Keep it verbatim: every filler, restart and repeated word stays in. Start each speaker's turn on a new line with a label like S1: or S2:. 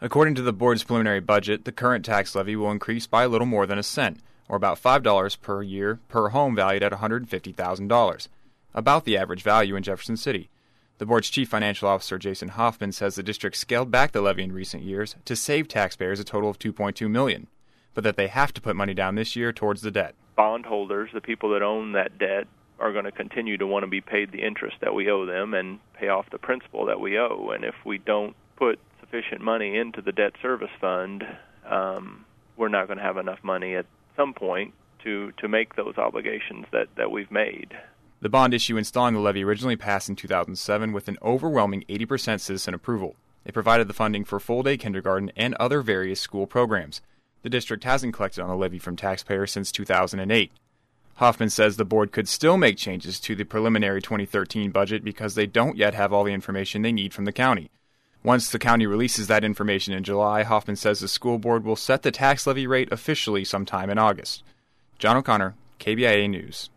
S1: According to the board's preliminary budget, the current tax levy will increase by a little more than a cent, or about five dollars per year per home valued at one hundred fifty thousand dollars, about the average value in Jefferson City. The board's chief financial officer, Jason Hoffman, says the district scaled back the levy in recent years to save taxpayers a total of two point two million dollars, but that they have to put money down this year towards the debt.
S2: Bondholders, the people that own that debt, are going to continue to want to be paid the interest that we owe them and pay off the principal that we owe. And if we don't put sufficient money into the debt service fund, um, we're not going to have enough money at some point to, to make those obligations that, that we've made.
S1: The bond issue installing the levy originally passed in two thousand seven with an overwhelming eighty percent citizen approval. It provided the funding for full-day kindergarten and other various school programs. The district hasn't collected on the levy from taxpayers since two thousand eight. Hoffman says the board could still make changes to the preliminary twenty thirteen budget because they don't yet have all the information they need from the county. Once the county releases that information in July, Hoffman says the school board will set the tax levy rate officially sometime in August. John O'Connor, K B I A News.